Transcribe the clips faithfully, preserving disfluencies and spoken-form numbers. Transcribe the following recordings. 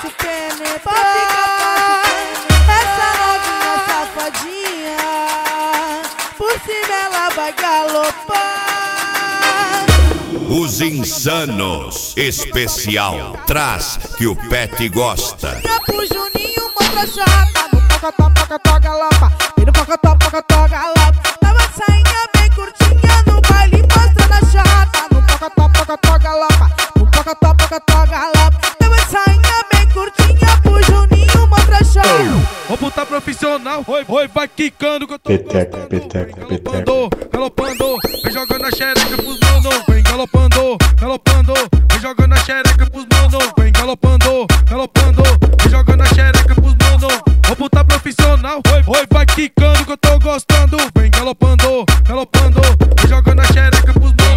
fácil penetrar. Essa novinha safadinha, por cima ela vai galopar. Os Insanos Especial traz que o Pet gosta. Pro Juninho mostra chata, no pocotó, pocotó, galopa. E no pocotó, pocotó, galopa. Tava sainha bem curtinha no baile mostrando a chata. No pocotó, pocotó, galopa. No pocotó, pocotó, galopa. Tava sainha bem curtinha pro Juninho mostra chata. Vou botar profissional, oi, oi, vai quicando que eu tô Peteca, peteca, peteca. Galopando, vem jogando a xereca pros mano. Vem galopando, galopando, vem jogando a xereca pros mano. Vem galopando, galopando, vem jogando a xereca pros mano. Vou botar profissional, oi, oi, vai quicando que eu tô gostando. Vem galopando, galopando, vem jogando a xereca pros mano.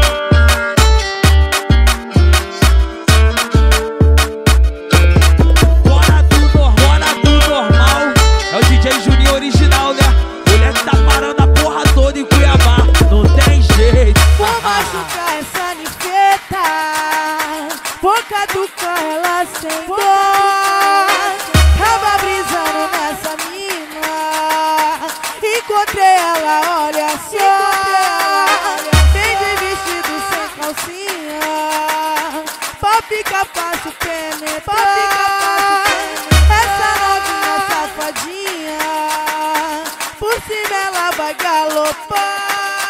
Bora do normal, bora do normal. É o D J Juninho original, né? Moleque tá parando a porra toda em Cuiabá. Não tem jeito. Vou machucar essa nifeta, boca do carro ela sentou. Tava brisando nessa mina, encontrei ela, olha só. Vem de vestido sem calcinha, pra ficar fácil penetrar. Essa novinha safadinha, por cima ela vai galopar.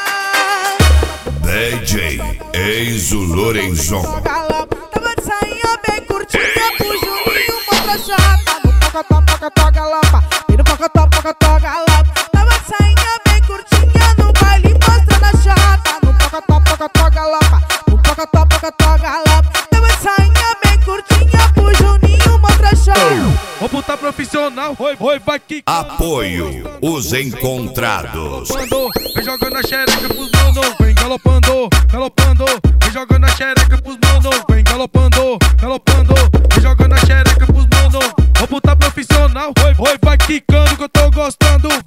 D J Enzo Lorenzon. Tava de sainha bem curtinha pro Juninho mostra chata. No pocotó, pocotó, galopa. E no pocotó, pocotó, galopa. Tava de sainha bem curtinha no baile mostrando a chata. No pocotó, pocotó, galopa. No pocotó, pocotó, galopa. Tava de sainha bem curtinha pro Juninho mostra chata. Vou botar profissional, oi, oi, vai quicando. Apoio Os Encontrados. Vem jogando a xereca pros mano. Vem galopando, galopando, vem jogando a xereca pros mano. Vem galopando, galopando, vem jogando a xereca pros mano. Vou botar profissional, oi, oi, vai quicando que eu tô gostando.